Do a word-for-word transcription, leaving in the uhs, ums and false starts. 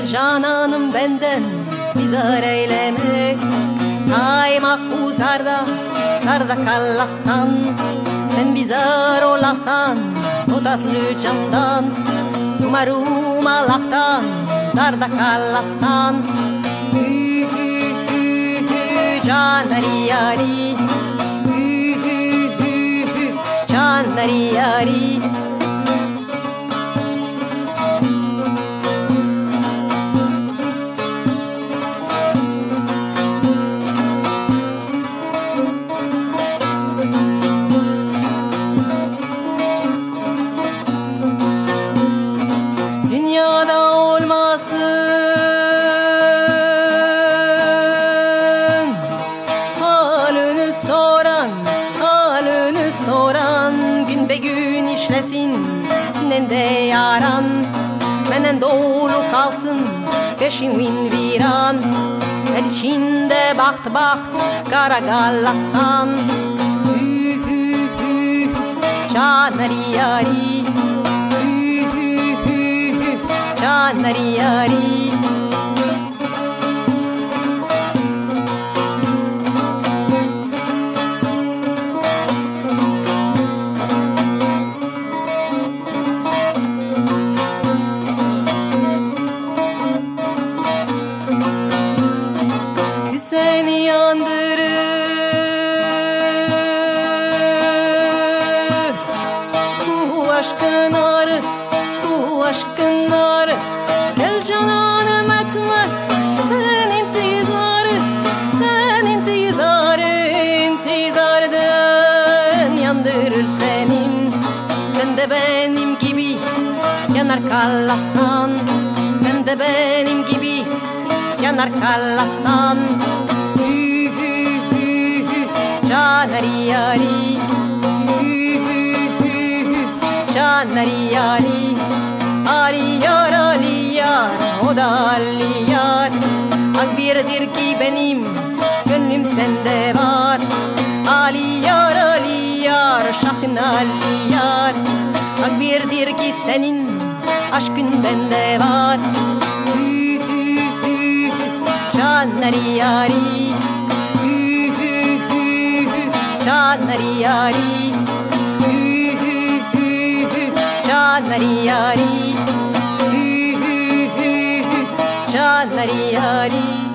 Cananım benden bizar eyleme. Ay mahfuzarda darda kallasan, sen bizar olasan o tatlı candan. Umarım Allah'tan darda kallasan. Hü hü hü hü canları yari, hü hü hü hü canları yari. Dünyada olmasın halını soran, halını soran. Gün be gün işlesin senden de yaran. Menden dolu kalsın peşimin viran. El içinde baht baht kara gallasan. Hü hü hü canları yari, canları yari. Seni yandırır bu aşkın arı, bu aşkın arı. Gel cananım etme sen intizarı, sen intizarı, intizardan yandırır senin. Sen de benim gibi yanar kallasan, sen de benim gibi yanar kallasan. Hü hü hü hü canları yari, hü hü hü hü canları yari. Ali yar, Ali yar, o da Ali yar. Ak birdir ki benim gönlüm sende var. Ali yar, Ali yar, şahın Ali yar. Ak birdir ki senin aşkın bende var. Hü hü hü hü canları yari, hü hü hü hü canları yari, hü hü hü hü canları yari, hü hü hü hü canları yari.